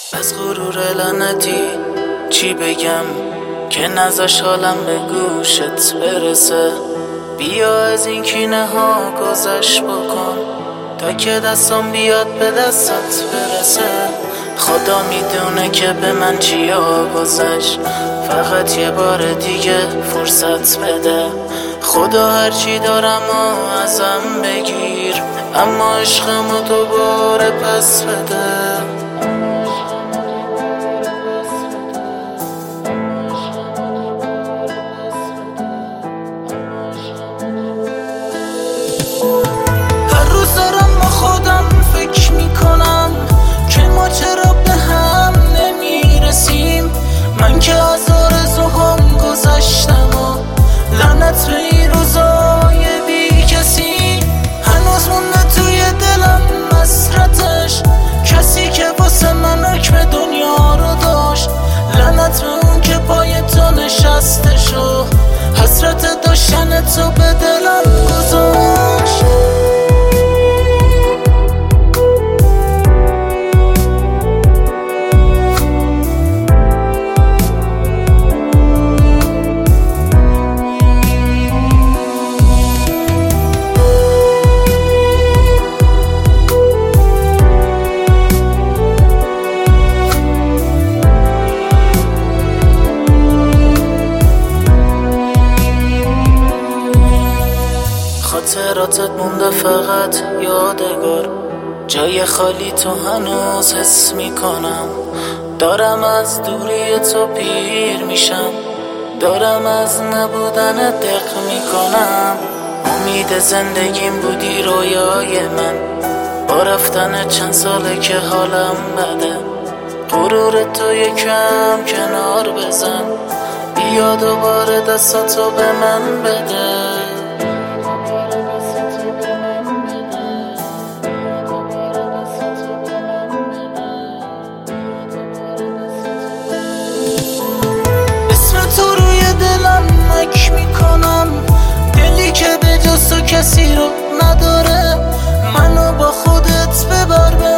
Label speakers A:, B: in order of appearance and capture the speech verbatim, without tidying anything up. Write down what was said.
A: از غرور لعنتی چی بگم که نذاش حالم به گوشت برسه. بیا از این کینه ها گذشت بکن تا که دستم بیاد به دستت برسه. خدا میدونه که به من چیا گذشت، فقط یه بار دیگه فرصت بده. خدا هرچی دارم و ازم بگیر، اما عشقمو دوباره پس بده. هر روز دارم با خودم فکر میکنم که ما چرا به هم نمیرسیم. من که از آرزوهام گذشتم و لعنت به این روزای بی کسی. هنوز مونده توی دلم حسرتش، کسی که واسه من حکم دنیا رو داشت. لعنت به اون که پای تو نشسته شو، حسرت داشتن تو به دلم گذاشت. خاطراتت مونده فقط یادگار، جای خالی تو هنوز حس میکنم. دارم از دوری تو پیر میشم، دارم از نبودن دق میکنم. امید زندگیم بودی رویای من، با رفتن چند ساله که حالم بده. غرور تو یکم کنار بزن، بیا دوباره دستاتو به من بده. تو روی دلم مک میکنم، دلی که به جز تو کسی رو نداره. منو با خودت ببر به